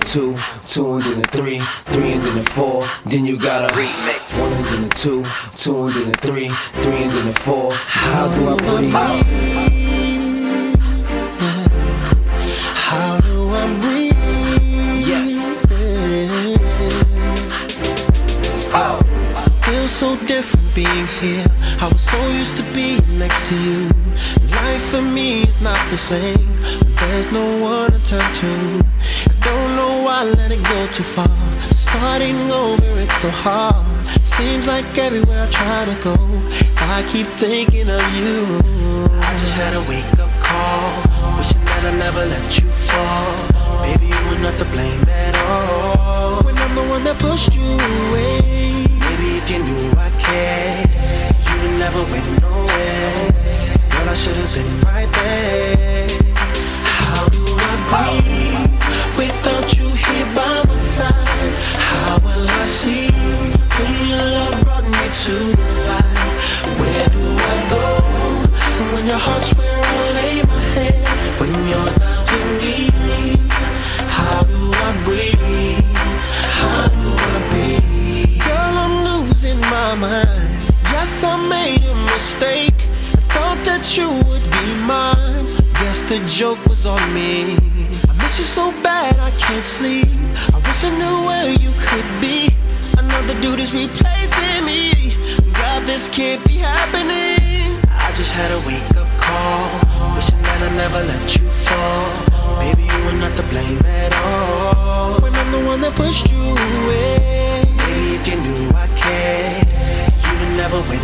two, two and then a three, three and then a four. Then you got a remix. One and then a two, two and then a three, three and then a four. How do I breathe? How do I breathe? Yes. Oh. I feel so different being here. I was so used to being next to you. Life for me is not the same. There's no one to turn to. I don't know why I let it go too far. Starting over, it's so hard. Seems like everywhere I try to go, I keep thinking of you. I just had a wake-up call, wishing that I never let you fall. Maybe you were not to blame at all, when I'm the one that pushed you away. Maybe if you knew I cared, you'd never went nowhere. Girl, I should've been right there. How do I breathe without you here by my side? How will I see when your love brought me to the light? Where do I go when your heart's where I lay my head? When you're not with me, how do I breathe? How do I breathe? Girl, I'm losing my mind. Yes, I made a mistake. I thought that you would be mine. Guess the joke was on me. I miss you so bad I can't sleep. I wish I knew where you could be. Another dude is replacing me. God, this can't be happening. I just had a wake-up call, wishing that I never let you fall. Baby, you were not to blame at all, when I'm the one that pushed you away. Maybe if you knew I cared, you'd never went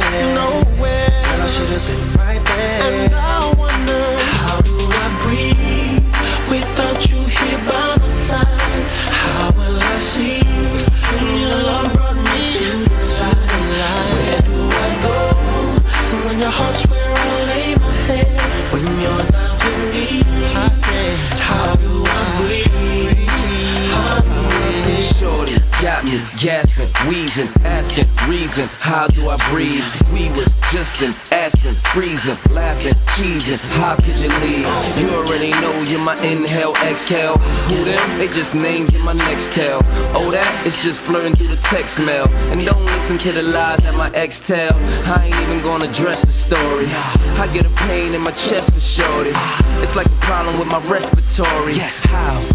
nowhere. Girl, I should've been right there. And I wonder, how do I breathe without you here by my side? How will I see when your love brought me to the light? Where do I go when your heart's where I lay my head? When you're not with me, I said, how do I breathe? How do I breathe? Shorty got me gasping, wheezing, asking reason, how do I breathe? We was just in Aspen, freezing, laughing, cheesing, how could you leave? You already know you're my inhale, exhale. Who them? They just names in my next tell. Oh, that is just flirting through the text mail. And don't listen to the lies that my ex tell. I ain't even gonna address the story. I get a pain in my chest for shorty. It's like a problem with my respiratory. Yes, how